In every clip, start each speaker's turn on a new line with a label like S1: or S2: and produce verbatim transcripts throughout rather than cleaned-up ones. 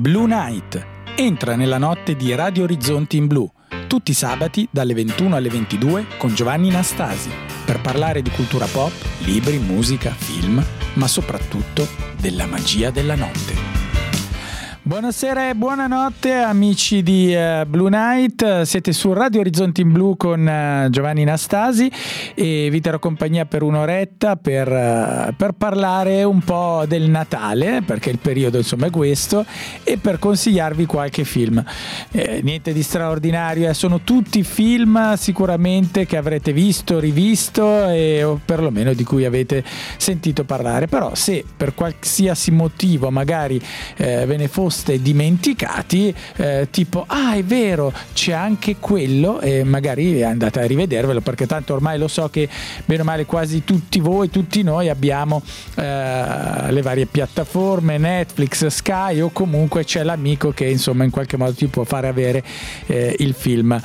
S1: Blue Night. Entra nella notte di Radio Orizzonti in Blu, tutti i sabati dalle ventuno alle ventidue con Giovanni Nastasi, per parlare di cultura pop, libri, musica, film, ma soprattutto della magia della notte. Buonasera e buonanotte amici di uh, Blue Night, siete su Radio Orizzonti in Blu con uh, Giovanni Nastasi e vi terrò compagnia per un'oretta per, uh, per parlare un po' del Natale, perché il periodo insomma è questo, e per consigliarvi qualche film. Eh, niente di straordinario, eh, sono tutti film sicuramente che avrete visto, rivisto e, o perlomeno di cui avete sentito parlare, però se per qualsiasi motivo magari eh, ve ne fosse dimenticati, eh, tipo ah è vero c'è anche quello, e magari andate a rivedervelo, perché tanto ormai lo so che bene o male quasi tutti voi, tutti noi abbiamo eh, le varie piattaforme, Netflix, Sky, o comunque c'è l'amico che insomma in qualche modo ti può fare avere eh, il film,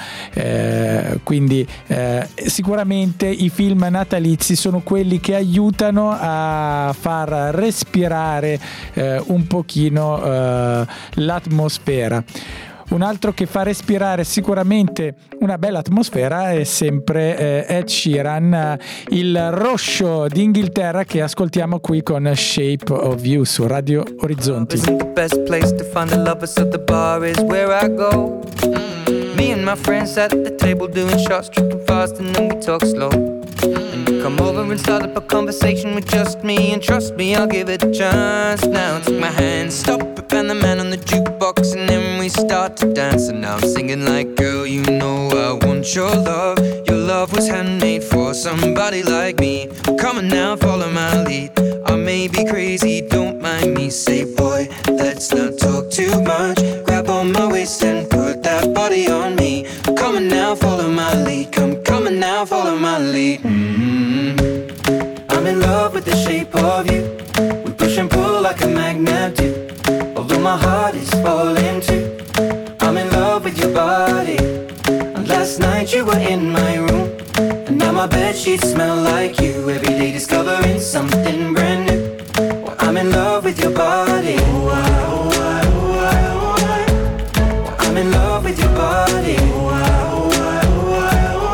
S1: eh, quindi eh, sicuramente i film natalizi sono quelli che aiutano a far respirare eh, un pochino eh, l'atmosfera. Un altro che fa respirare sicuramente una bella atmosfera è sempre eh, Ed Sheeran, eh, il roscio d'Inghilterra, che ascoltiamo qui con Shape of You su Radio Orizzonti.
S2: The best place to find the lovers of the bar is where I go. Me and my friends at the table doing shots, tripping fast, and then we talk slow. And you come over and start up a conversation with just me, and trust me, I'll give it a chance. Now take my hand, stop it, and the man on the jukebox, and then we start to dance. And now I'm singing like, girl, you know I want your love. Your love was handmade for somebody like me. Come on now, follow my lead. I may be crazy, don't mind me. Say, boy, let's not talk too much. Grab on my waist and put that body on me. Come on now, follow my lead. Come, come on now, follow my lead. Mm-hmm. I'm in love with the shape of you. We push and pull like a magnet do. Although my heart is falling too. I'm in love with your body. And last night you were in my room, and now my bedsheets smell like you. Every day discovering something brand new. Well, I'm in love with your body. Oh, I, oh, I, oh, I, oh, I. Well, I'm in love with your body. Oh, I, oh, I, oh, I, oh,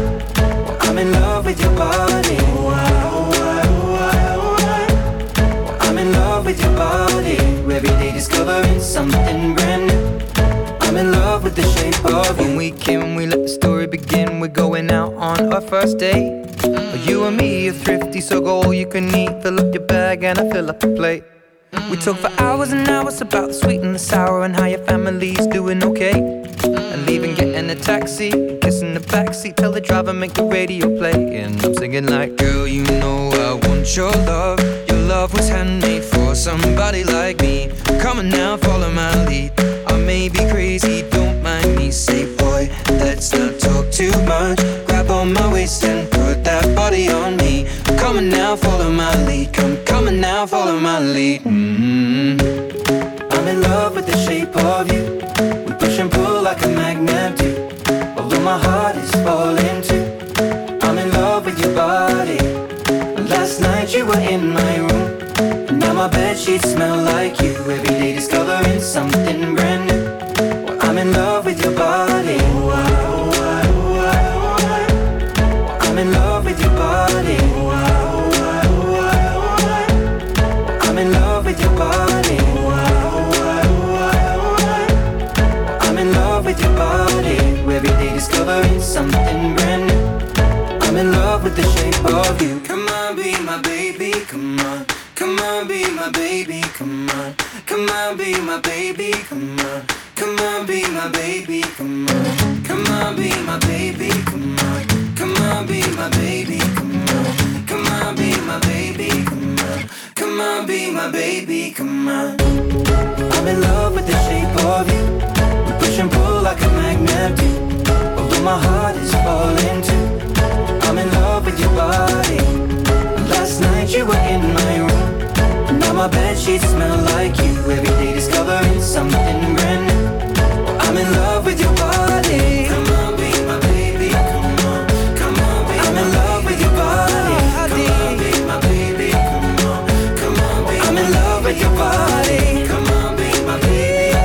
S2: I. Well, I'm in love with your body. Oh, I, oh, I, oh, I, oh, I. Well, I'm in love with your body. Every day discovering something brand new. I'm in love with the shape of you. When we came, we let the story begin. We're going out on our first date. Mm. You and me are thrifty, so go all you can eat. Fill up your bag and I fill up the plate. Mm. We talk for hours and hours about the sweet and the sour, and how your family's doing okay. Mm. And leaving, getting a taxi, kissing the backseat, tell the driver make the radio play. And I'm singing like, girl, you know I want your love. Your love was handmade for somebody like me. Come on now, follow my lead. I may be crazy, don't mind me. Say, boy, let's not talk too much. Grab on my waist and put that body on me. Come on now, follow my lead. Come, come on now, follow my lead. Mm-hmm. I'm in love with the shape of you. We push and pull like a magnet do. Although my heart is falling too. I'm in love with your body. And last night you were in my room, and now my bedsheets smell like you. Every day discovering something brand new. Well, I'm in love with your body. Oh, I, oh, I, oh, I, oh, I. I'm in love with your body. Oh, I, oh, I, oh, I, oh, I. I'm in love with your body. Oh, I, oh, I, oh, I, oh, I. I'm in love with your body. Every day discovering something brand new. I'm in love with the shape of you. Come on, be my baby, come on. Come on, be my baby, come on. Come on, be my baby, come on. Come on, be my baby, come on. Come on, be my baby, come on. Come on, be my baby, come on. Come on, be my baby, come on. Come on, be my baby, come on. I'm in love with the shape of you. We push and pull like a magnet do. Although my heart is falling too. I'm in love with your body. Last night you were in my room, now my bedsheets smell like you. Every day discovering something brand new. I'm in love with your body. Come on, be my baby. Come on, come on, be I'm in love with your body. Come on, be my baby. Come on, come on, be I'm in love with your body. Come on, be my baby.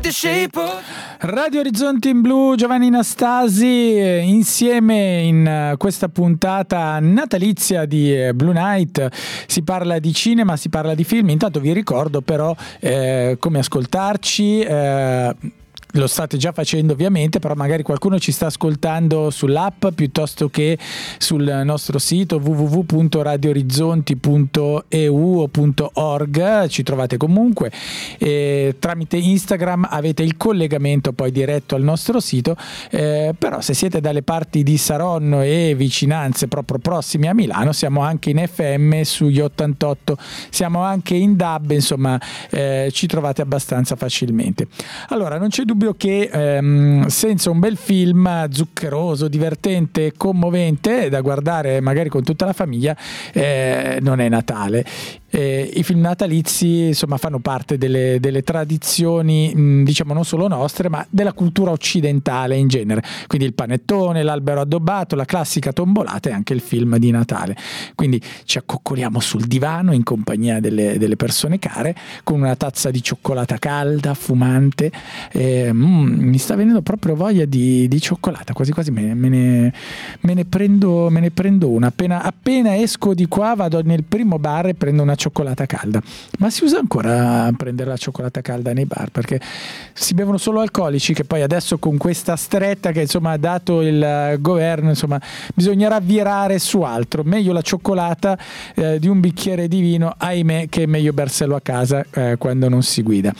S2: the shape of...
S1: Radio Orizzonti in Blu, Giovanni Nastasi, insieme in questa puntata natalizia di Blue Night. Si parla di cinema, si parla di film. Intanto vi ricordo però eh, come ascoltarci. Eh, Lo state già facendo ovviamente, però magari qualcuno ci sta ascoltando sull'app piuttosto che sul nostro sito w w w punto radio orizzonti punto e u o .org, ci trovate comunque, e tramite Instagram avete il collegamento poi diretto al nostro sito, eh, però se siete dalle parti di Saronno e vicinanze proprio prossimi a Milano siamo anche in F M sugli ottantotto, siamo anche in D A B, insomma eh, ci trovate abbastanza facilmente. Allora non c'è dubbio che ehm, senza un bel film zuccheroso, divertente, commovente da guardare magari con tutta la famiglia eh, non è Natale. Eh, i film natalizi insomma fanno parte delle, delle tradizioni mh, diciamo non solo nostre ma della cultura occidentale in genere, quindi il panettone, l'albero addobbato, la classica tombolata e anche il film di Natale, quindi ci accoccoliamo sul divano in compagnia delle, delle persone care con una tazza di cioccolata calda, fumante, eh, mm, mi sta venendo proprio voglia di, di cioccolata, quasi quasi me, me, ne, me, ne prendo, me ne prendo una, appena, appena esco di qua vado nel primo bar e prendo una cioccolata calda. Ma si usa ancora prendere la cioccolata calda nei bar? Perché si bevono solo alcolici, che poi adesso con questa stretta che insomma ha dato il governo, insomma bisognerà virare su altro. Meglio la cioccolata eh, di un bicchiere di vino, ahimè, che è meglio berselo a casa eh, quando non si guida.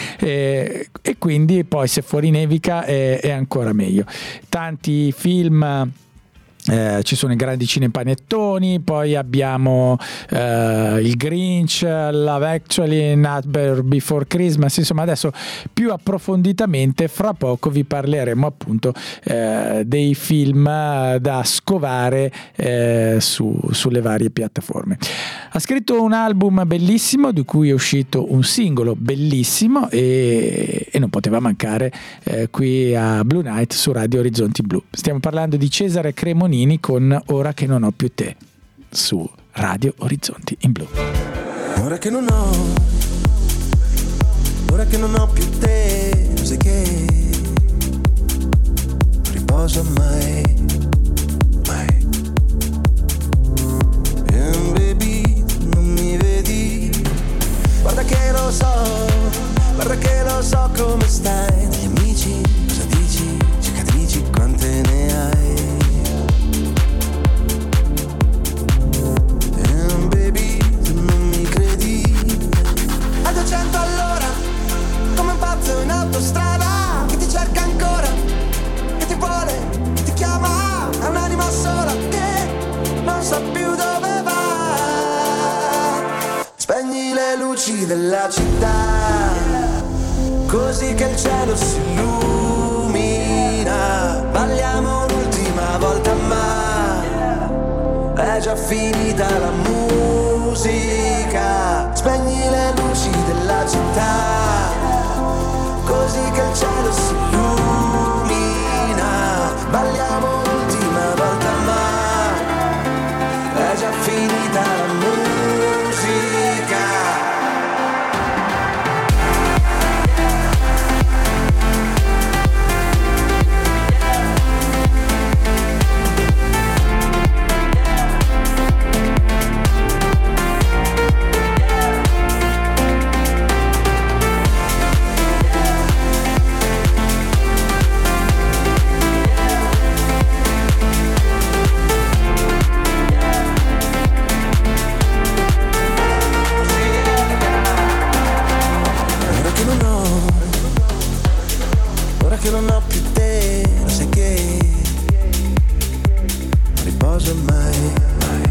S1: E, e quindi poi se fuori nevica è, è ancora meglio. Tanti film... Eh, ci sono i grandi cinepanettoni, poi abbiamo eh, il Grinch, Love Actually, Nightmare Before Christmas, insomma adesso più approfonditamente fra poco vi parleremo appunto eh, dei film da scovare eh, su, sulle varie piattaforme. Ha scritto un album bellissimo di cui è uscito un singolo bellissimo e, e non poteva mancare eh, qui a Blue Night su Radio Orizzonti Blu. Stiamo parlando di Cesare Cremonini con Ora che non ho più te su Radio Orizzonti in Blu.
S3: Ora che non ho, ora che non ho più te, sai che non riposo mai, mai. And baby, non mi vedi, guarda che lo so, guarda che lo so come stai. Degli amici, cosa dici, cicatrici quante ne hai. duecento all'ora, come un pazzo in autostrada, che ti cerca ancora, che ti vuole, che ti chiama, è un'anima sola che non sa più dove va. Spegni le luci della città, così che il cielo si illumina. Balliamo l'ultima volta ma è già finita la musica. Spegni le luci della città, così che il cielo si illumina. Balliamo l'ultima volta ma è già finita la musica. Che non ho più te, lo sai che non riposo mai, mai.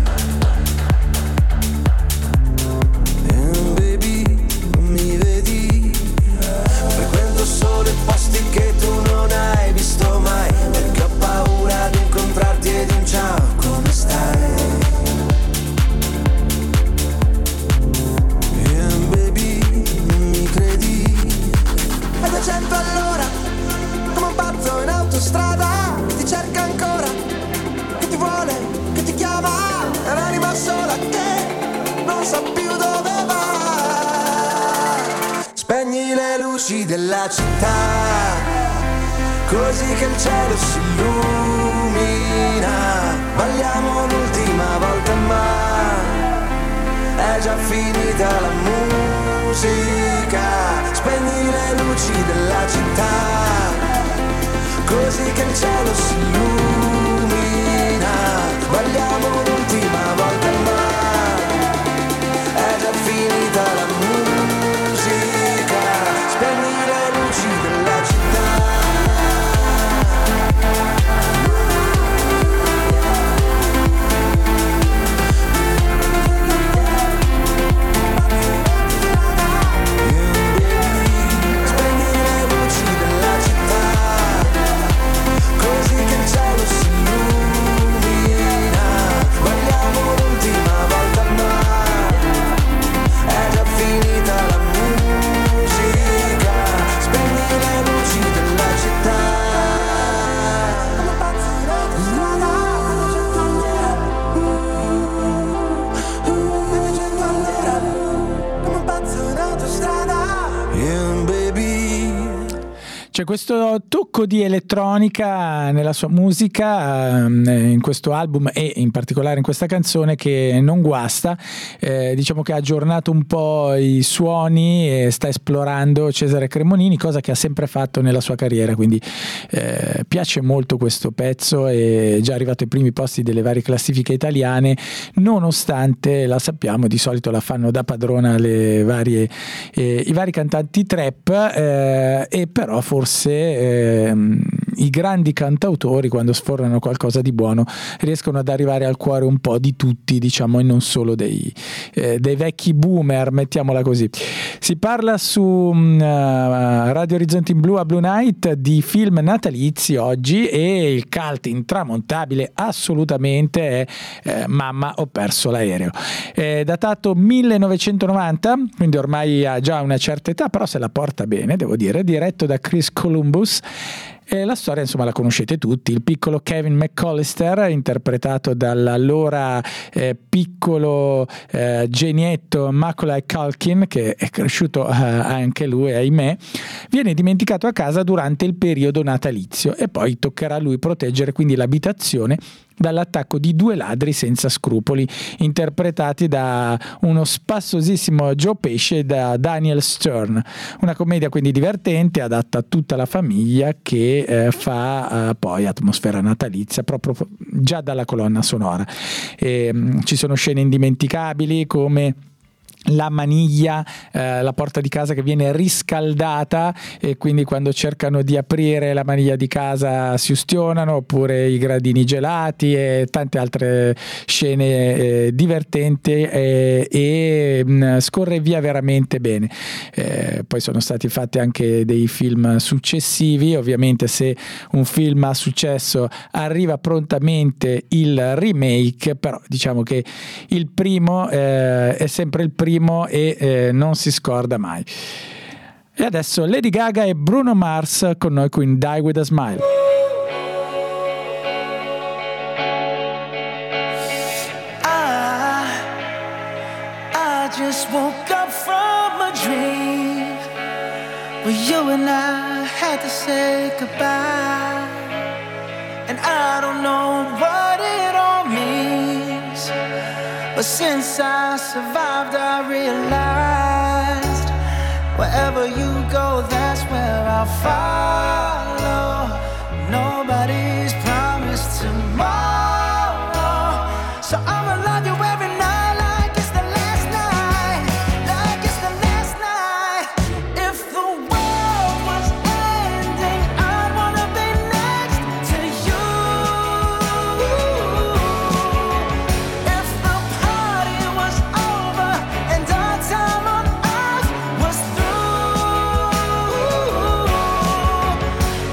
S3: And baby, non mi vedi, frequento solo i posti che tu non hai visto mai, perché ho paura di incontrarti e di un ciao, come stai? And baby, non mi credi, a duecento all'ora, come un pazzo in autostrada, che ti cerca ancora, che ti vuole, che ti chiama, è un'anima sola che non sa più dove va. Spegni le luci luci della città, così che il cielo si illumina. Balliamo l'ultima volta ma è già finita la musica. Spegni le luci della città, così che il cielo si illumina. Balliamo l'ultima volta ma è già finita la musica. Spegni le luci della città.
S1: C'è questo tocco di elettronica nella sua musica, in questo album e in particolare in questa canzone, che non guasta. Eh, diciamo che ha aggiornato un po' i suoni e sta esplorando Cesare Cremonini, cosa che ha sempre fatto nella sua carriera, quindi eh, piace molto questo pezzo, è già arrivato ai primi posti delle varie classifiche italiane, nonostante, la sappiamo, di solito la fanno da padrona le varie, eh, i vari cantanti trap, eh, e però forse Forse eh, i grandi cantautori, quando sfornano qualcosa di buono, riescono ad arrivare al cuore un po' di tutti, diciamo, e non solo dei, eh, dei vecchi boomer, mettiamola così. Si parla su uh, Radio Orizzonti in Blu a Blue Night di film natalizi oggi, e il cult intramontabile assolutamente è eh, Mamma ho perso l'aereo. È datato millenovecentonovanta, quindi ormai ha già una certa età, però se la porta bene, devo dire, diretto da Chris Columbus. E la storia, insomma, la conoscete tutti: il piccolo Kevin McCallister, interpretato dall'allora eh, piccolo eh, genietto Macaulay Culkin, che è cresciuto eh, anche lui, ahimè, viene dimenticato a casa durante il periodo natalizio, e poi toccherà a lui proteggere quindi l'abitazione dall'attacco di due ladri senza scrupoli, interpretati da uno spassosissimo Joe Pesci e da Daniel Stern. Una commedia quindi divertente, adatta a tutta la famiglia, che eh, fa eh, poi atmosfera natalizia proprio già dalla colonna sonora. E, mh, ci sono scene indimenticabili come la maniglia, eh, la porta di casa che viene riscaldata, e quindi quando cercano di aprire la maniglia di casa si ustionano, oppure i gradini gelati e tante altre scene eh, divertenti, eh, e mh, scorre via veramente bene. Eh, poi sono stati fatti anche dei film successivi. Ovviamente, se un film ha successo arriva prontamente il remake, però diciamo che il primo eh, è sempre il primo e eh, non si scorda mai. E adesso Lady Gaga e Bruno Mars con noi qui in Die With A Smile.
S4: I, I just woke up from a dream where you and I had to say goodbye, and I don't know what it all means, but since I survived, I realized wherever you go, that's where I'll follow. Nobody's promised tomorrow, so I'ma love you every night like it's the last night, like it's the last night. If the world was ending, I'd wanna be next to you. If the party was over and our time on earth was through,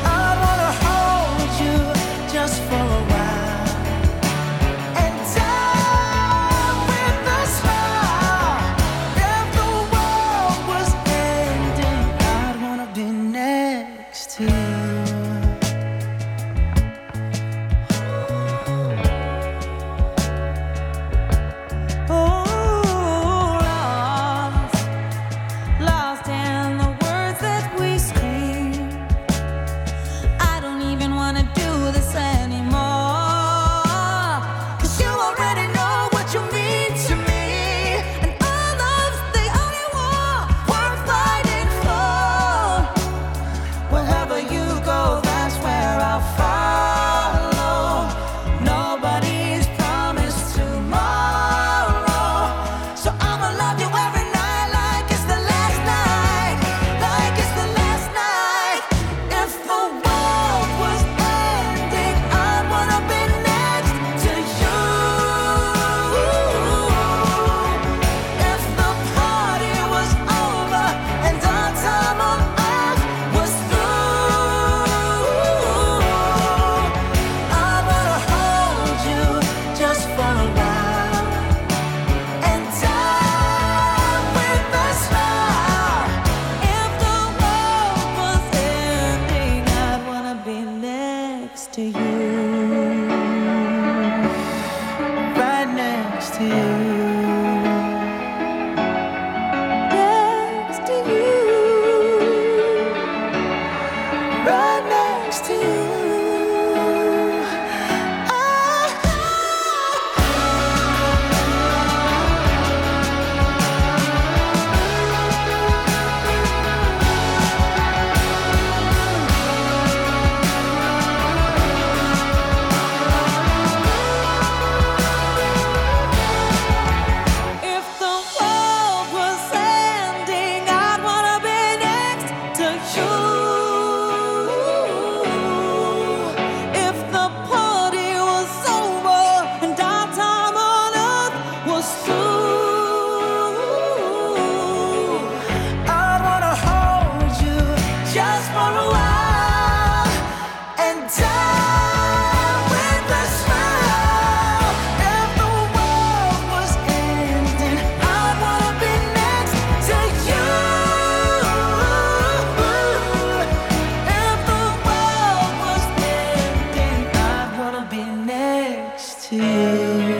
S4: next to you.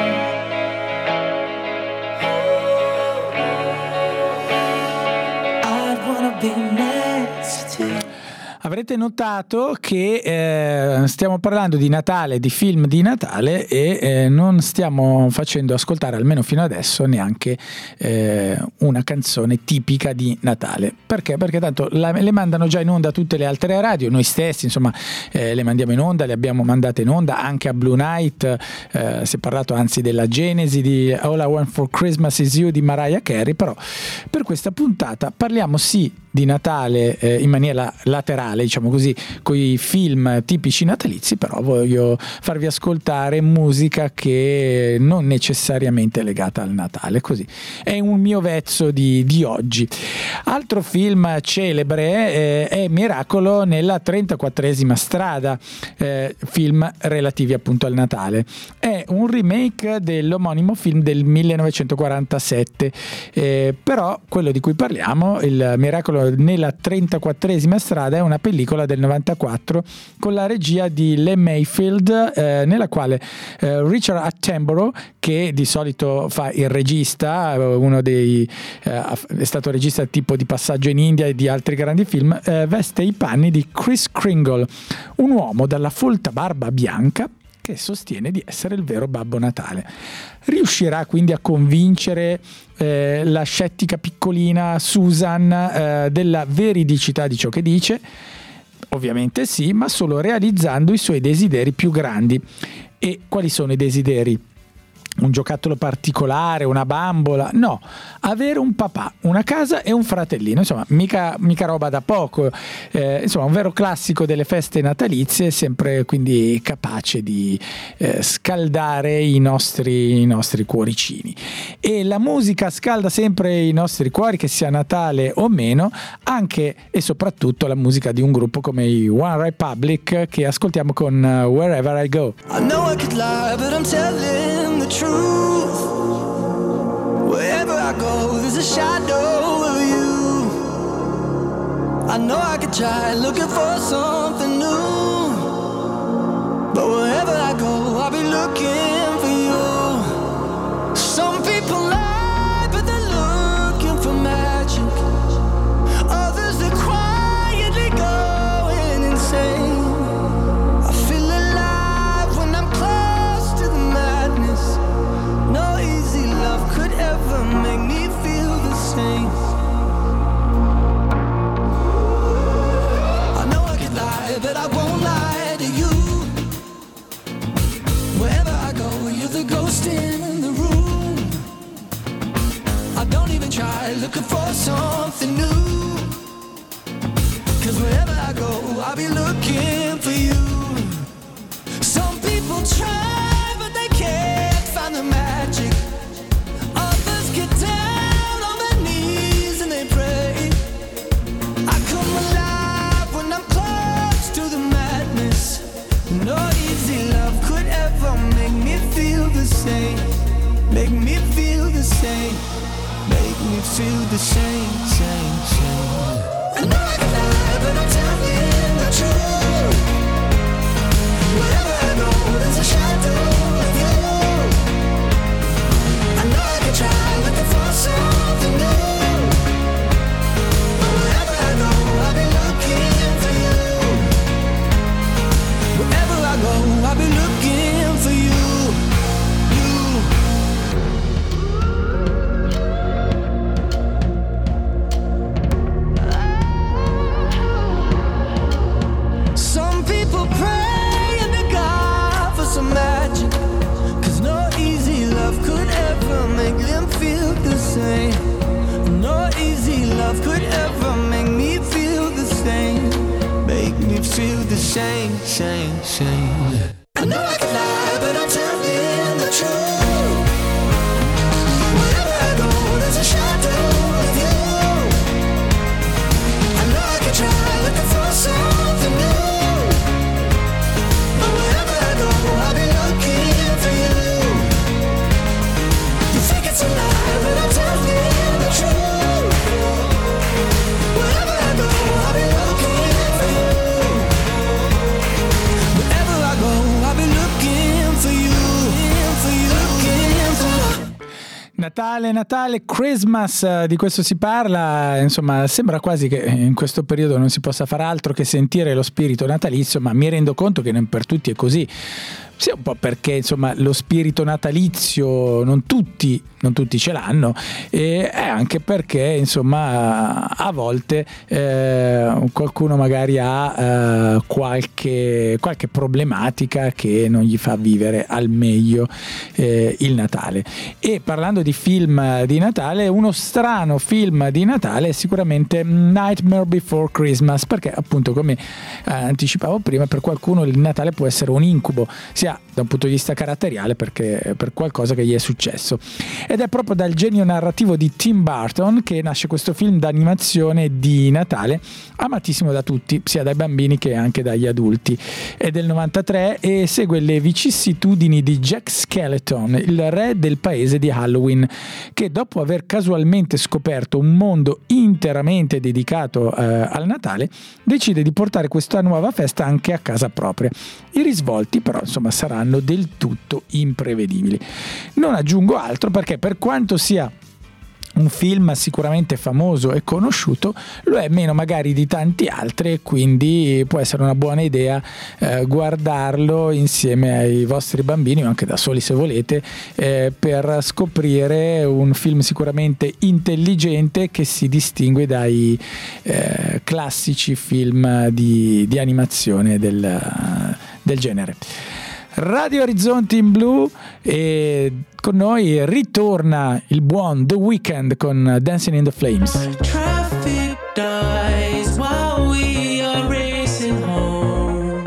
S4: I'd wanna be next to you.
S1: Avrete notato che eh, stiamo parlando di Natale, di film di Natale e eh, non stiamo facendo ascoltare, almeno fino adesso, neanche eh, una canzone tipica di Natale. Perché? Perché tanto la, le mandano già in onda tutte le altre radio, noi stessi insomma eh, le mandiamo in onda, le abbiamo mandate in onda anche a Blue Night, eh, si è parlato anzi della genesi di All I Want for Christmas Is You di Mariah Carey, però per questa puntata parliamo sì di Natale eh, in maniera laterale, diciamo così, con i film tipici natalizi, però voglio farvi ascoltare musica che non necessariamente è legata al Natale, così è un mio vezzo di, di oggi. Altro film celebre eh, è Miracolo nella trentaquattresima strada, eh, film relativi appunto al Natale. È un remake dell'omonimo film del millenovecentoquarantasette, eh, però quello di cui parliamo, il Miracolo nella trentaquattresima strada, è una pellicola del novantaquattro con la regia di Lee Mayfield, eh, nella quale eh, Richard Attenborough, che di solito fa il regista, uno dei eh, è stato regista tipo di Passaggio in India e di altri grandi film, eh, veste i panni di Kris Kringle, un uomo dalla folta barba bianca che sostiene di essere il vero Babbo Natale. Riuscirà quindi a convincere eh, la scettica piccolina Susan eh, della veridicità di ciò che dice? Ovviamente sì, ma solo realizzando i suoi desideri più grandi. E quali sono i desideri? Un giocattolo particolare, una bambola? No, avere un papà, una casa e un fratellino, insomma mica, mica roba da poco, eh, insomma un vero classico delle feste natalizie, sempre quindi capace di eh, scaldare i nostri, i nostri cuoricini. E la musica scalda sempre i nostri cuori, che sia Natale o meno, anche e soprattutto la musica di un gruppo come i One Republic, che ascoltiamo con uh, Wherever I Go.
S3: I know I could lie, but I'm telling the truth. Wherever I go, there's a shadow of you. I know I could try looking for something new, but wherever I go, I'll be looking for you. Some people lie, but they're looking for magic. Others, they're quietly going insane. Make me feel the same. I know I could lie, but I won't lie to you. Wherever I go, you're the ghost in the room. I don't even try looking for something new, 'cause wherever I go, I'll be looking for you. Some people try, but they can't find the magic. Get down on their knees and they pray. I come alive when I'm close to the madness. No easy love could ever make me feel the same. Make me feel the same. Make me feel the same, same, same. I know I can lie, but I'm telling the truth. Wherever I go, there's a shadow of you. I know I can try looking for something new, but wherever I go, I'll be looking for you. Wherever I go, I'll be looking for you. You. Some people pray and to God for some magic, 'cause no easy love could ever make them feel the same. No easy love could ever make me feel the same. Make me feel the same, same, same. I know I can lie, but I'm telling the truth. Wherever I go, there's a shadow of you. I know I can try looking for something new, but wherever I go, I'll be looking for you. You think it's a lie, but I'm telling the truth. Wherever I go, I'll be looking for you. Wherever I go,
S1: Natale, Natale, Christmas, di questo si parla, insomma sembra quasi che in questo periodo non si possa fare altro che sentire lo spirito natalizio, ma mi rendo conto che non per tutti è così, sia un po' perché insomma lo spirito natalizio non tutti, non tutti ce l'hanno, e anche perché insomma a volte eh, qualcuno magari ha eh, qualche, qualche problematica che non gli fa vivere al meglio eh, il Natale. E parlando di film di Natale, uno strano film di Natale è sicuramente Nightmare Before Christmas, perché appunto, come eh, anticipavo prima, per qualcuno il Natale può essere un incubo, sia da un punto di vista caratteriale perché per qualcosa che gli è successo. Ed è proprio dal genio narrativo di Tim Burton che nasce questo film d'animazione di Natale, amatissimo da tutti, sia dai bambini che anche dagli adulti. È del novantatré e segue le vicissitudini di Jack Skellington, il re del paese di Halloween, che dopo aver casualmente scoperto un mondo interamente dedicato eh, al Natale, decide di portare questa nuova festa anche a casa propria. I risvolti però insomma saranno del tutto imprevedibili. Non aggiungo altro, perché per quanto sia un film sicuramente famoso e conosciuto, lo è meno magari di tanti altri, e quindi può essere una buona idea eh, guardarlo insieme ai vostri bambini o anche da soli se volete, eh, per scoprire un film sicuramente intelligente che si distingue dai eh, classici film di, di animazione del, del genere. Radio Orizzonti in Blu, e con noi ritorna il buon The Weeknd con Dancing in the Flames.
S5: Traffic dies while we are racing home.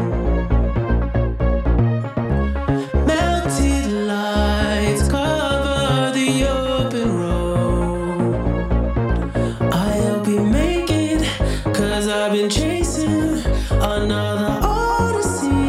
S5: Melted lights cover the open road. I'll be making, 'cause I've been chasing another odyssey.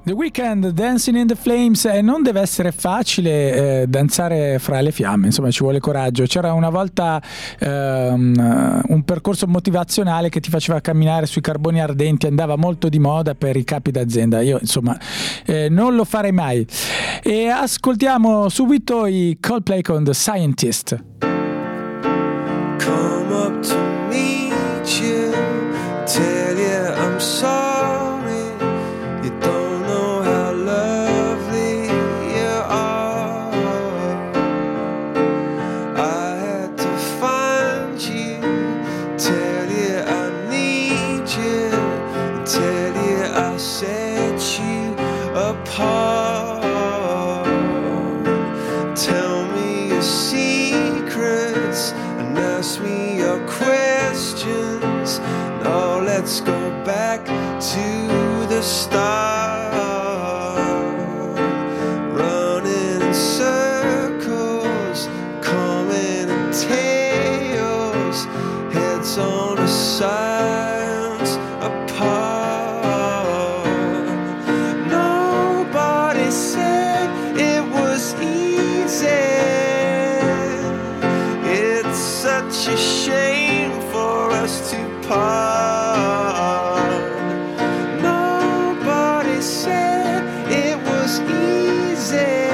S1: The Weeknd, Dancing in the Flames, e non deve essere facile eh, danzare fra le fiamme, insomma ci vuole coraggio. C'era una volta ehm, un percorso motivazionale che ti faceva camminare sui carboni ardenti, andava molto di moda per i capi d'azienda. Io insomma eh, non lo farei mai. E ascoltiamo subito i Coldplay con The Scientist.
S6: Come up to meet you, tell you I'm sorry, you don't know how lovely you are. I had to find you, tell you I need you, tell you I set you apart. Tell me your secrets and ask me your questions. Now let's go back to the start. Running in circles, coming in tails, heads on the sides apart. Nobody said it was easy. It's such a shame for us to part. Nobody said it was easy.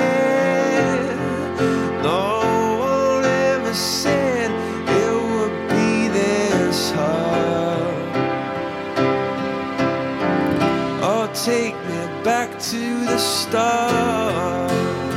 S6: No one ever said it would be this hard. Oh, take me back to the start.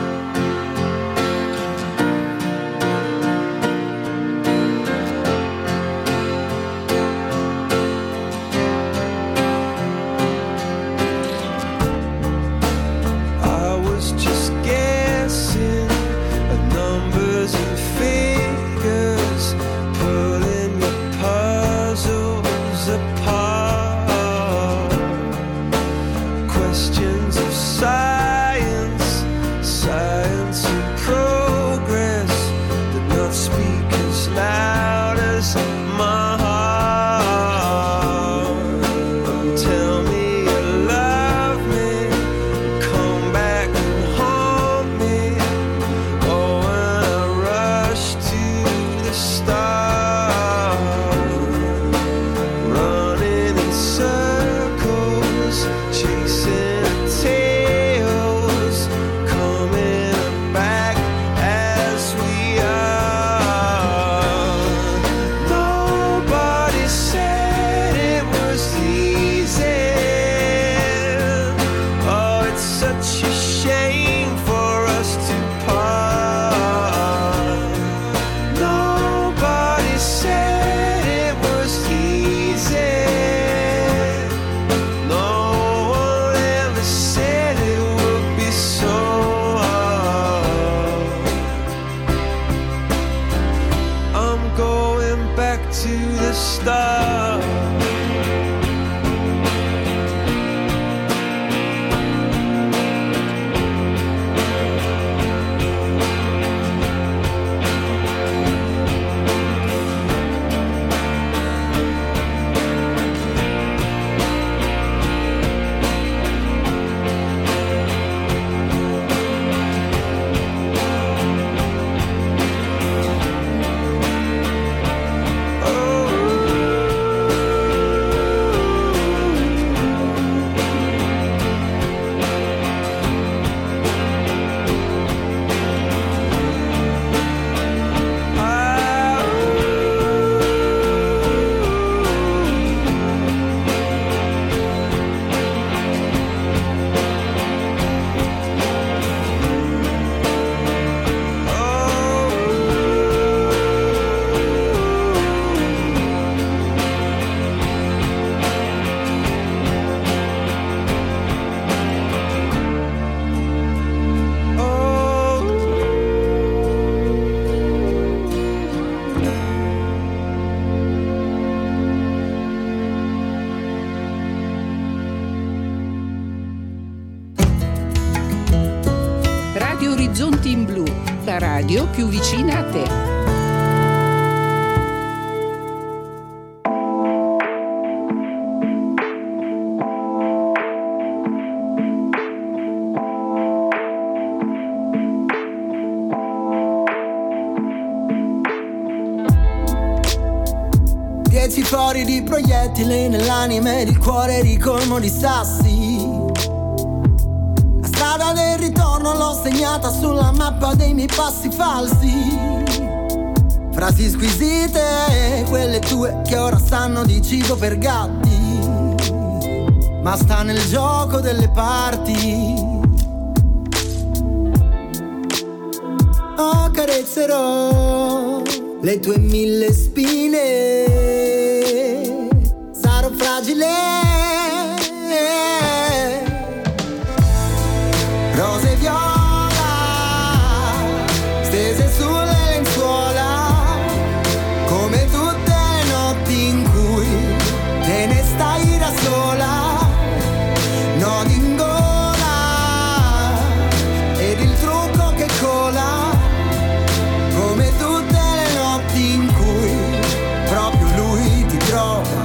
S7: Orizzonti in Blu, la radio più vicina a te.
S3: Sensi fuori di proiettili nell'anima ed il cuore ricolmo di sassi. La strada del ritorno l'ho segnata sulla mappa dei miei passi falsi. Frasi squisite, quelle tue che ora sanno di cibo per gatti, ma sta nel gioco delle parti. Oh, carezzerò le tue mille spine, sarò fragile. Rose e viola stese sulle lenzuola, come tutte le notti in cui te ne stai da sola. Nodi in gola ed il trucco che cola, come tutte le notti in cui proprio lui ti trova.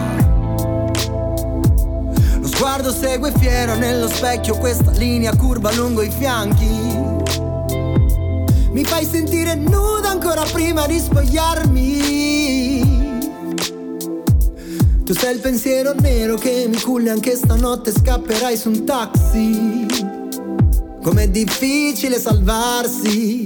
S3: Lo sguardo segue fiero nello specchio questa linea curva lungo i fianchi. Mi fai sentire nuda ancora prima di spogliarmi. Tu sei il pensiero nero che mi culla, anche stanotte scapperai su un taxi. Com'è difficile salvarsi.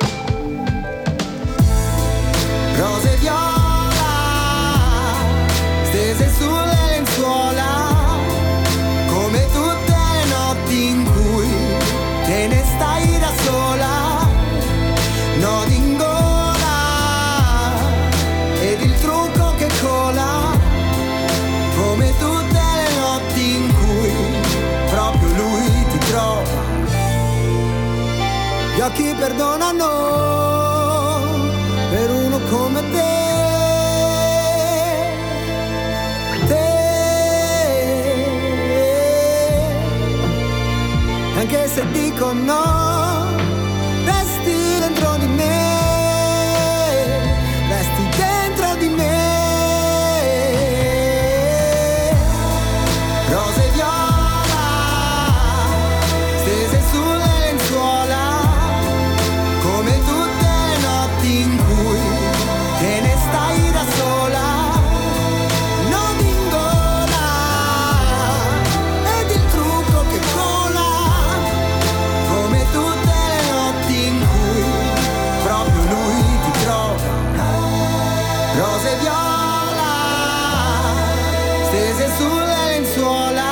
S3: Rose e viola stese sulle lenzuola, come tutte le notti in cui te ne stai da sola. Nodi in gola ed il trucco che cola, come tutte le notti in cui proprio lui ti trova. Gli occhi perdonano per uno come te, te. Anche se dico no, resti dentro di me, resti dentro di me. Rose e viola stese sulle lenzuola, come tutte le notti in cui te ne stai da sola. Nodi in gola ed il trucco che cola, come tutte le notti in cui proprio lui ti trova. Rose e viola stese sulle lenzuola,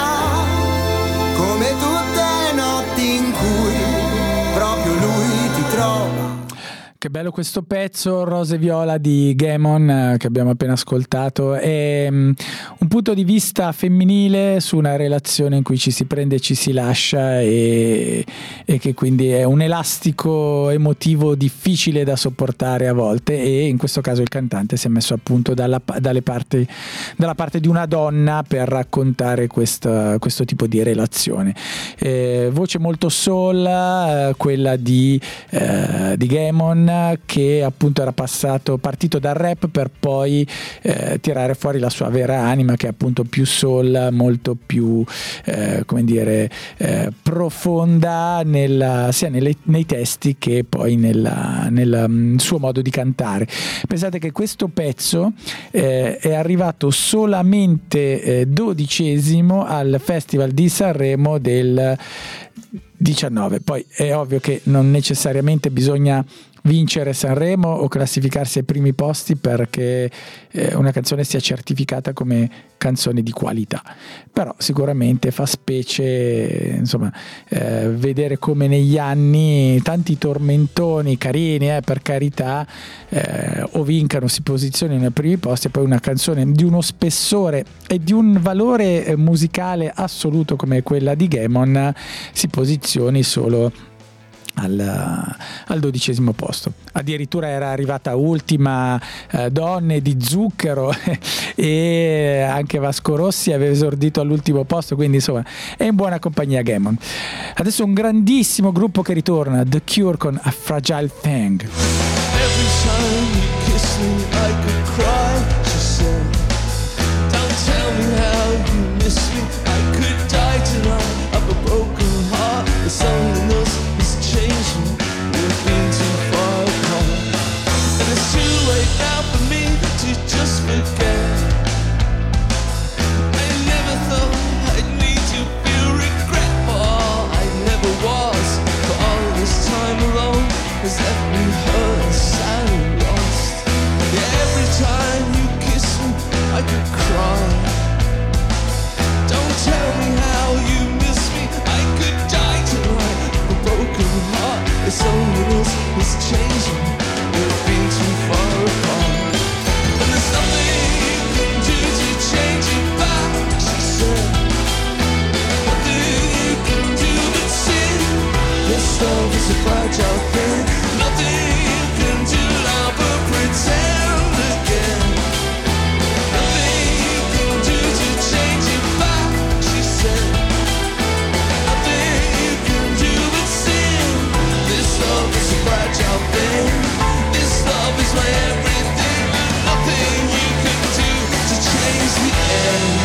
S3: come tutte le notti in cui proprio lui ti trova.
S1: Che bello questo pezzo, Rose e Viola di Gaemon, eh, che abbiamo appena ascoltato. È um, un punto di vista femminile su una relazione in cui ci si prende e ci si lascia, e, e che quindi è un elastico emotivo difficile da sopportare a volte, e in questo caso il cantante si è messo appunto dalla, dalle parti, dalla parte di una donna per raccontare questa, questo tipo di relazione. Eh, voce molto soul, eh, quella di, eh, di Gaemon, che appunto era passato partito dal rap per poi eh, tirare fuori la sua vera anima, che è appunto più soul, molto più eh, come dire eh, profonda nella, sia nelle, nei testi che poi nella, nel um, suo modo di cantare. Pensate che questo pezzo eh, è arrivato solamente eh, dodicesimo al Festival di Sanremo del diciannove. Poi è ovvio che non necessariamente bisogna vincere Sanremo o classificarsi ai primi posti perché eh, una canzone sia certificata come canzone di qualità, però sicuramente fa specie, insomma, eh, vedere come negli anni tanti tormentoni carini, eh, per carità, eh, o vincano, si posizionino ai primi posti, e poi una canzone di uno spessore e di un valore musicale assoluto come quella di Gaemon si posizioni solo Al, al dodicesimo posto. Addirittura era arrivata ultima eh, Donne di Zucchero e anche Vasco Rossi aveva esordito all'ultimo posto, quindi insomma è in buona compagnia Gaemon. Adesso un grandissimo gruppo che ritorna, The Cure con A Fragile Thing.
S8: Every time you kiss me I could cry, she said. Don't tell me how you miss me, I could die tonight of a broken heart. The loneliness changing, we've been too far apart, and it's too late now for me to just forget. loneliness is changing. We've been too far apart, and there's nothing you can do to change it back, she said. Nothing you can do but sin. This love is a fragile thing. Nothing you can do now but pretend again. Nothing you can do to change it back, she said. Nothing you can do but sin. This love is a fragile thing. This love is my everything. Nothing you can do to change the end.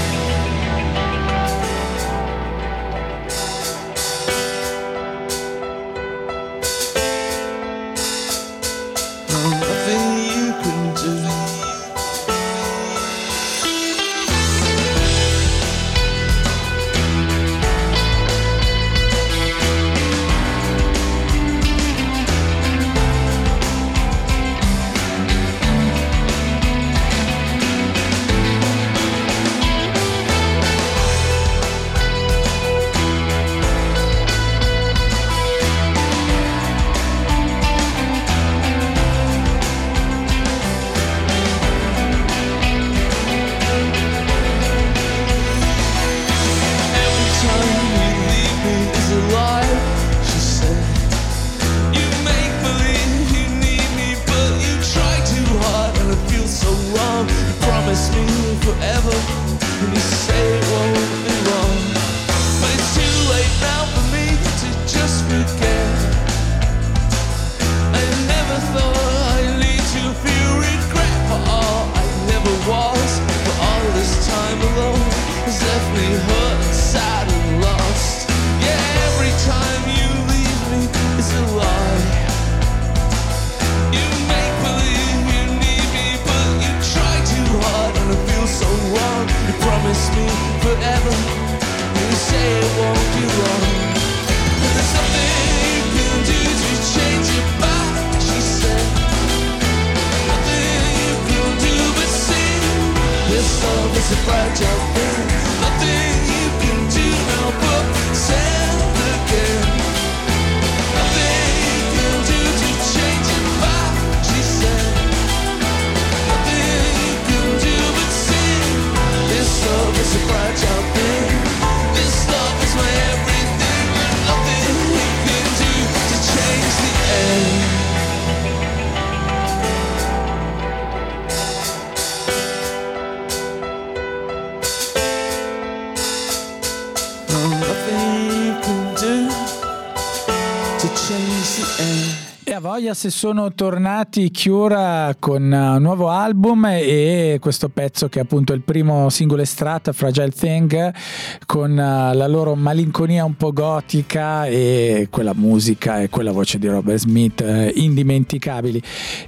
S1: Se sono tornati Cure con un nuovo album e questo pezzo che è appunto il primo singolo estratto, Fragile Thing, con la loro malinconia un po' gotica e quella musica e quella voce di Robert Smith eh, indimenticabili.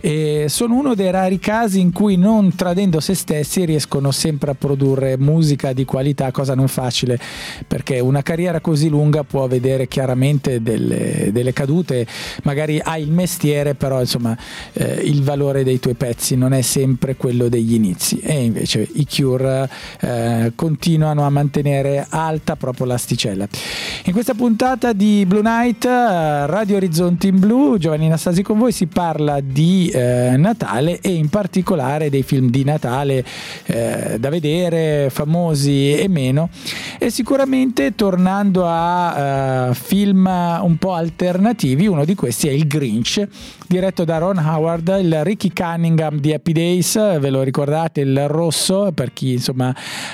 S1: E sono uno dei rari casi in cui, non tradendo se stessi, riescono sempre a produrre musica di qualità, cosa non facile, perché una carriera così lunga può vedere chiaramente delle, delle cadute, magari hai il mestiere, però insomma eh, il valore dei tuoi pezzi non è sempre quello degli inizi, e invece i Cure eh, continuano a mantenere alta proprio l'asticella. In questa puntata di Blue Night, Radio Orizzonti in Blu, Giovannina Stasi con voi, si parla di eh, Natale e in particolare dei film di Natale eh, da vedere, famosi e meno, e sicuramente tornando a uh, film un po' alternativi, uno di questi è il Grinch, diretto da Ron Howard, il Ricky Cunningham di Happy Days, ve lo ricordate, il rosso, per chi insomma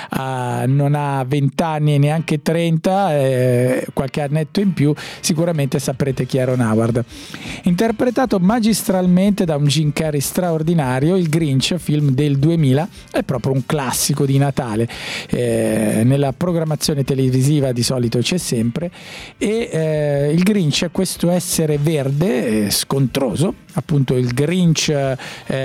S1: uh, non ha venti anni e neanche trenta, eh, qualche annetto in più, sicuramente saprete chi è Ron Howard. Interpretato magistralmente da un Jim Carrey straordinario, il Grinch, film del duemila, è proprio un classico di Natale, eh, nella programmazione televisiva di solito c'è sempre, e eh, il Grinch è questo essere verde, eh, scontroso, appunto il Grinch eh,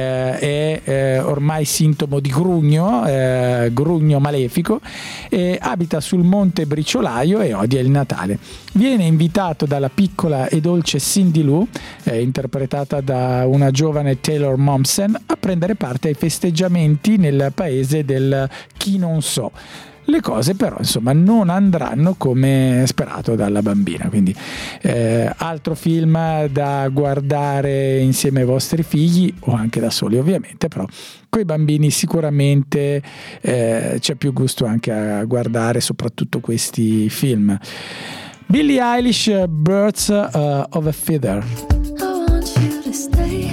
S1: è eh, ormai sintomo di grugno, eh, grugno malefico, e abita sul monte Briciolaio e odia il Natale. Viene invitato dalla piccola e dolce Cindy Lou, eh, interpretata da una giovane Taylor Momsen, a prendere parte ai festeggiamenti nel paese del Chi non so. le cose però insomma non andranno come sperato dalla bambina. Quindi eh, altro film da guardare insieme ai vostri figli o anche da soli ovviamente, però coi bambini sicuramente eh, c'è più gusto anche a guardare soprattutto questi film. Billie Eilish, Birds uh, of a Feather.
S9: I want you to stay.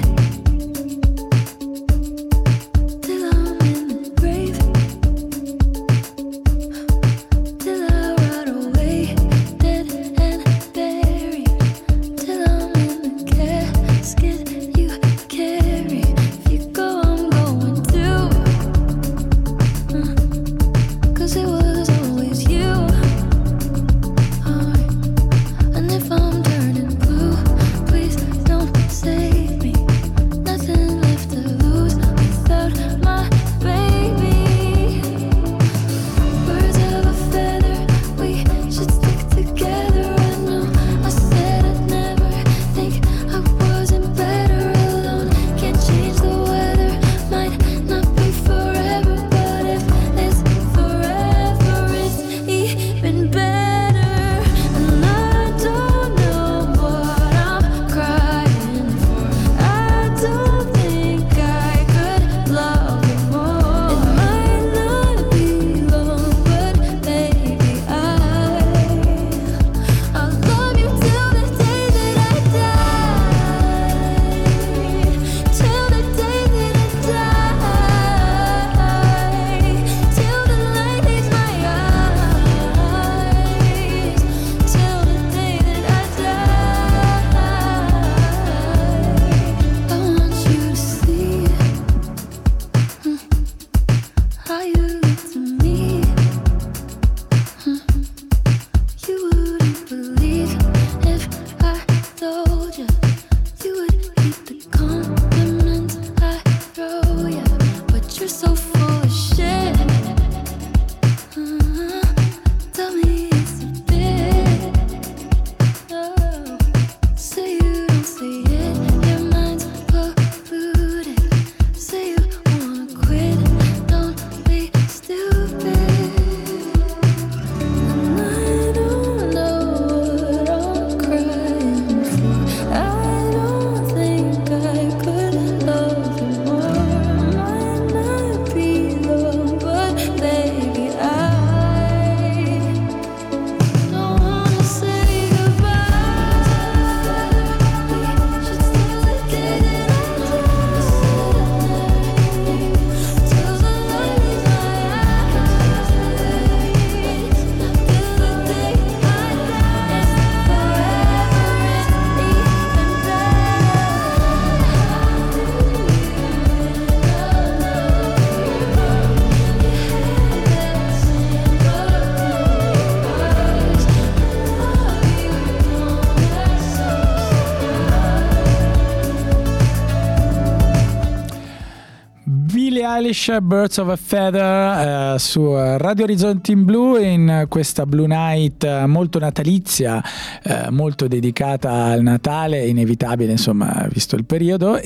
S1: Eilish, Birds of a Feather eh, su Radio Orizzonti in Blu, in questa Blue Night molto natalizia, eh, molto dedicata al Natale, inevitabile insomma visto il periodo,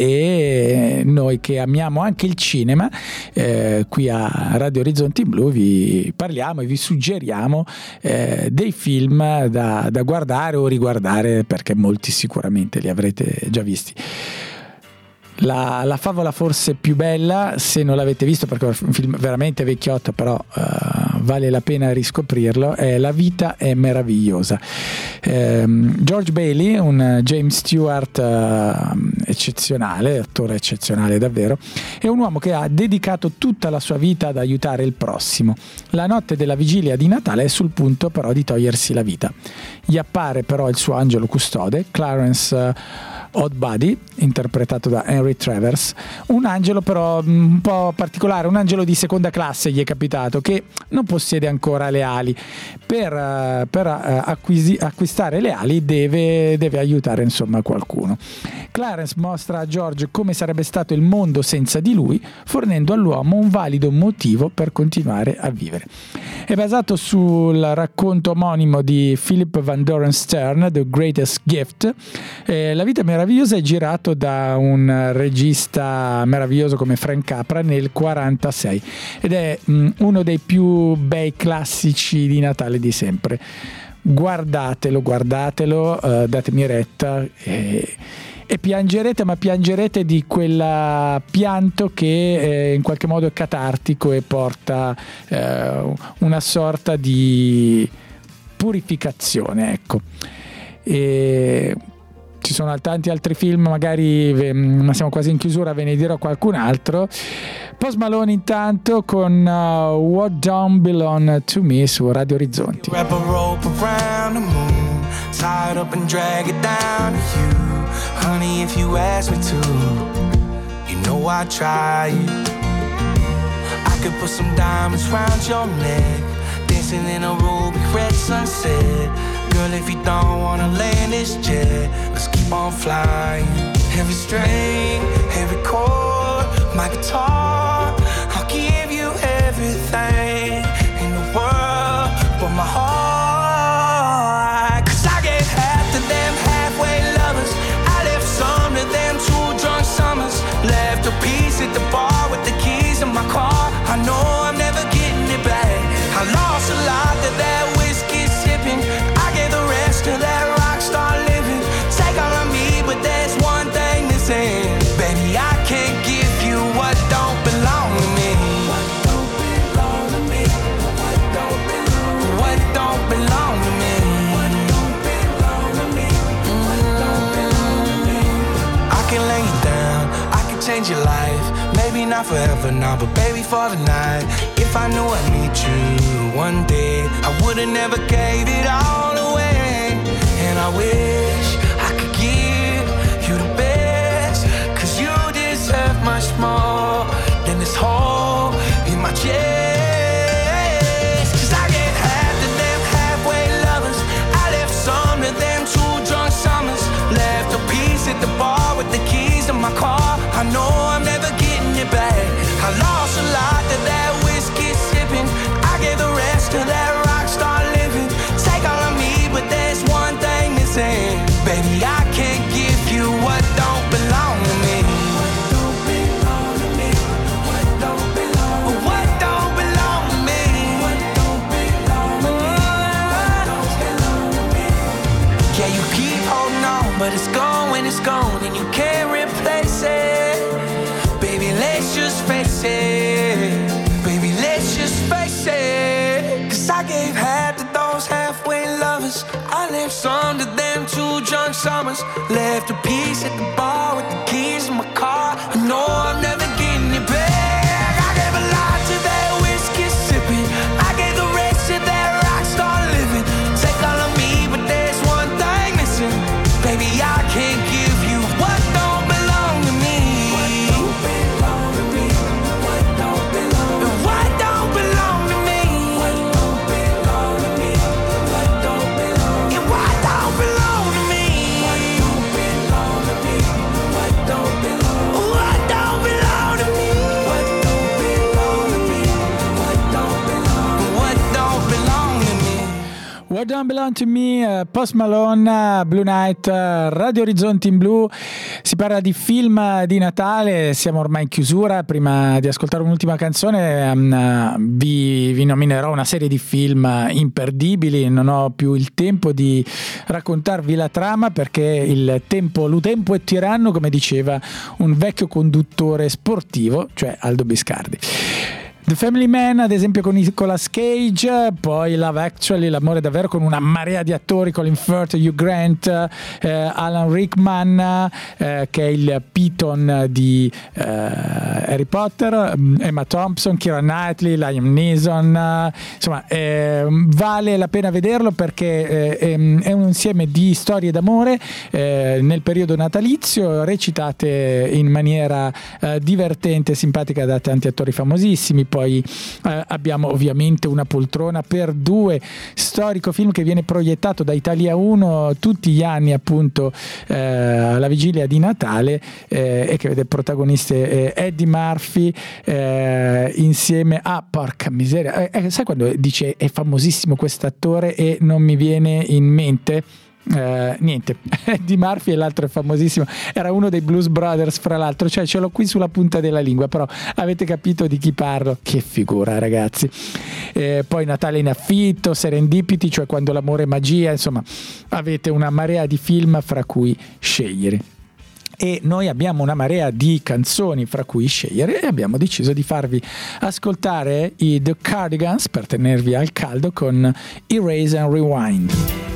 S1: e noi che amiamo anche il cinema eh, qui a Radio Orizzonti in Blu vi parliamo e vi suggeriamo eh, dei film da, da guardare o riguardare, perché molti sicuramente li avrete già visti. La, la favola forse più bella, se non l'avete visto perché è un film veramente vecchiotto, però uh, vale la pena riscoprirlo, è La vita è meravigliosa. um, George Bailey, un James Stewart uh, eccezionale, attore eccezionale davvero, è un uomo che ha dedicato tutta la sua vita ad aiutare il prossimo. La notte della vigilia di Natale è sul punto però di togliersi la vita. Gli appare però il suo angelo custode, Clarence uh, Oddbody, interpretato da Henry Travers, un angelo però un po' particolare, un angelo di seconda classe gli è capitato, che non possiede ancora le ali. Per, per acquisi, acquistare le ali deve, deve aiutare insomma qualcuno. Clarence mostra a George come sarebbe stato il mondo senza di lui, fornendo all'uomo un valido motivo per continuare a vivere. È basato sul racconto omonimo di Philip Van Doren Stern, The Greatest Gift. Eh, La vita meravigliosa è girato da un regista meraviglioso come Frank Capra nel quarantasei ed è mh, uno dei più bei classici di Natale di sempre. Guardatelo, guardatelo, uh, datemi retta e, e piangerete, ma piangerete di quel pianto che eh, in qualche modo è catartico e porta eh, una sorta di purificazione, ecco. E ci sono tanti altri film, magari, ma siamo quasi in chiusura, ve ne dirò qualcun altro. Post Malone intanto con uh, What Don't Belong to Me su Radio Orizzonti.
S10: Wrap a rope around the moon, tie it up and drag it down to you. Honey, if you ask me to, you know I try. I could put some diamonds round your neck, dancing in a ruby red sunset. Girl, if you don't wanna land this jet, let's keep on flying. Every string, every chord, my guitar, I'll give you everything in the world but my heart. Cause I gave half to them halfway lovers, I left some to them two drunk summers, left a piece at the bar with the keys in my car. I know I'm never getting it back. I lost a lot to that whiskey sipping, to that rock star living. Take all of me, but there's one thing missing. Baby, I can't give you what don't belong to me. What don't belong to me? What don't belong to me? What don't belong to me? What don't belong to me? What don't belong to me? I can lay you down, I can change your life. Maybe not forever now, but baby for the night. If I knew I'd meet you one day, I would've never gave it all away. And I wish I could give you the best, cause you deserve much more than this hole in my chest. Cause I gave half to them halfway lovers, I left some to them two drunk summers, left a piece at the bar with the keys to my car. I know I'm never getting it back. I lost a lot to that whiskey sipping, I gave the rest to that rock star living. Take all of me, but there's one thing missing. Baby, I can't give you what don't belong to me. What don't belong to me? What don't belong to me? What don't belong to me? What don't belong to me? What don't belong to me? Yeah, you keep holding on, but it's gone when it's gone, and you can't replace it. Baby, let's just face it. Baby, let's just face it. Cause I gave half to those halfway lovers, I left some to them two drunk summers, left a piece at the bar with the keys in my car. I know I'm never getting it back. I gave a lot to that whiskey sipping, I gave the rest to that rock star living. Take all of me, but there's one thing missing. Baby, I can't give you what don't belong to me. What don't belong to me? What don't belong to me? What don't belong to me? What don't belong to me? What don't belong to me? What don't belong to me? What don't belong to me? What don't belong? What don't belong to me? What don't belong to me? What don't belong? What don't belong to me?
S1: What Don't Belong to Me, uh, Post Malone, uh, Blue Night, uh, Radio Orizzonti in Blu. Si parla di film di Natale, siamo ormai in chiusura. Prima di ascoltare un'ultima canzone um, vi, vi nominerò una serie di film imperdibili. Non ho più il tempo di raccontarvi la trama perché il tempo, lo tempo è tiranno, come diceva un vecchio conduttore sportivo, cioè Aldo Biscardi. The Family Man, ad esempio, con Nicolas Cage, poi Love Actually, l'amore davvero, con una marea di attori, Colin Firth, Hugh Grant, eh, Alan Rickman, eh, che è il Piton di eh, Harry Potter, Emma Thompson, Keira Knightley, Liam Neeson, eh, insomma eh, vale la pena vederlo perché eh, è un insieme di storie d'amore eh, nel periodo natalizio, recitate in maniera eh, divertente e simpatica da tanti attori famosissimi. Poi poi eh, abbiamo ovviamente Una poltrona per due, storico film che viene proiettato da Italia uno tutti gli anni, appunto eh, alla vigilia di Natale, eh, e che vede protagoniste eh, Eddie Murphy eh, insieme a, porca miseria, eh, eh, sai quando dice è famosissimo quest'attore e non mi viene in mente? Uh, niente, Eddie Murphy e l'altro è famosissimo, era uno dei Blues Brothers fra l'altro, cioè ce l'ho qui sulla punta della lingua, però avete capito di chi parlo. Che figura, ragazzi. Eh, poi Natale in affitto, Serendipity, cioè Quando l'amore è magia, insomma avete una marea di film fra cui scegliere. E noi abbiamo una marea di canzoni fra cui scegliere e abbiamo deciso di farvi ascoltare i The Cardigans per tenervi al caldo con Erase and Rewind.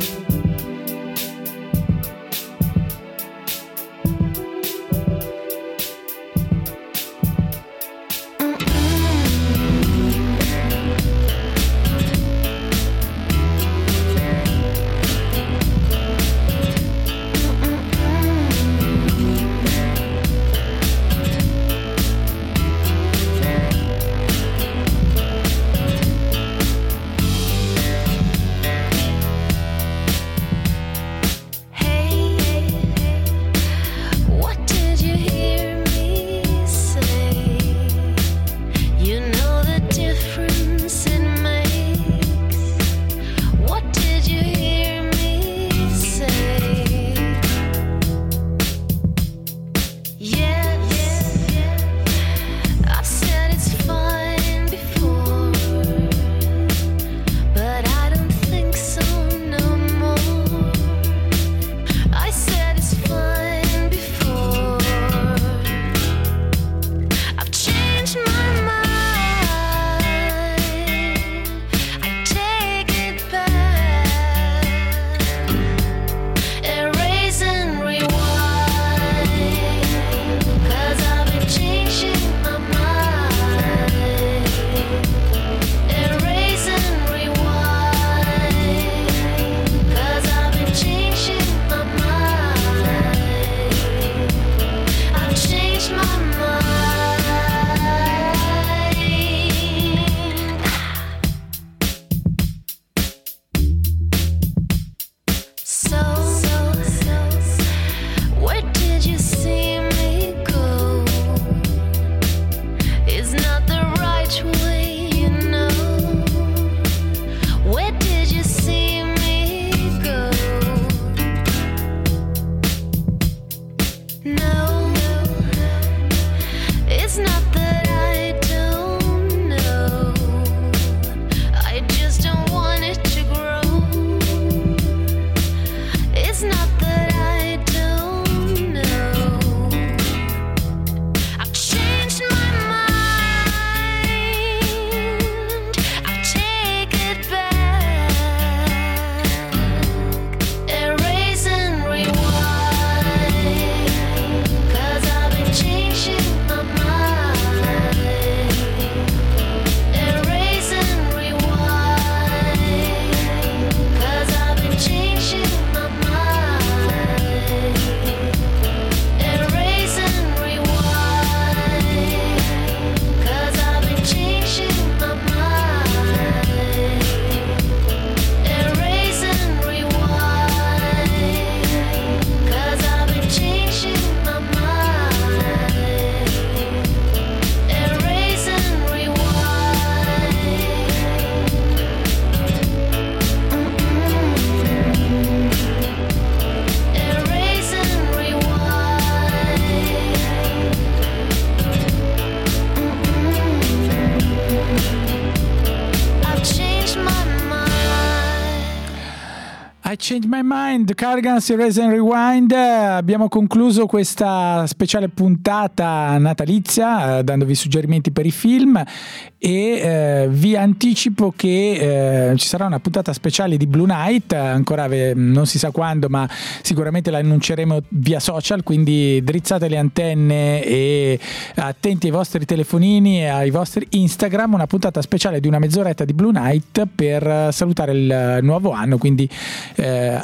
S1: I Changed My Mind, Cardigans, Erase and Rewind. Abbiamo concluso questa speciale puntata natalizia eh, dandovi suggerimenti per i film e eh, vi anticipo che eh, ci sarà una puntata speciale di Blue Night, ancora ve, non si sa quando, ma sicuramente la annunceremo via social, quindi drizzate le antenne e attenti ai vostri telefonini e ai vostri Instagram. Una puntata speciale di una mezz'oretta di Blue Night per salutare il nuovo anno, quindi eh,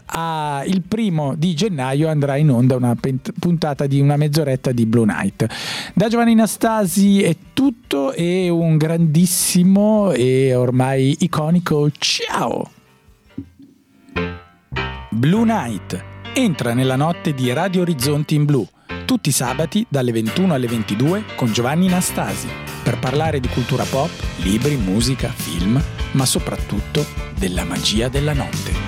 S1: a, il primo di gennaio andrà in onda una puntata di una mezz'oretta di Blue Night. Da Giovanni Nastasi è tutto e un grandissimo grandissimo e ormai iconico ciao! Blue Night entra nella notte di Radio Orizzonti in Blu, tutti i sabati dalle ventuno alle ventidue con Giovanni Nastasi, per parlare di cultura pop, libri, musica, film, ma soprattutto della magia della notte.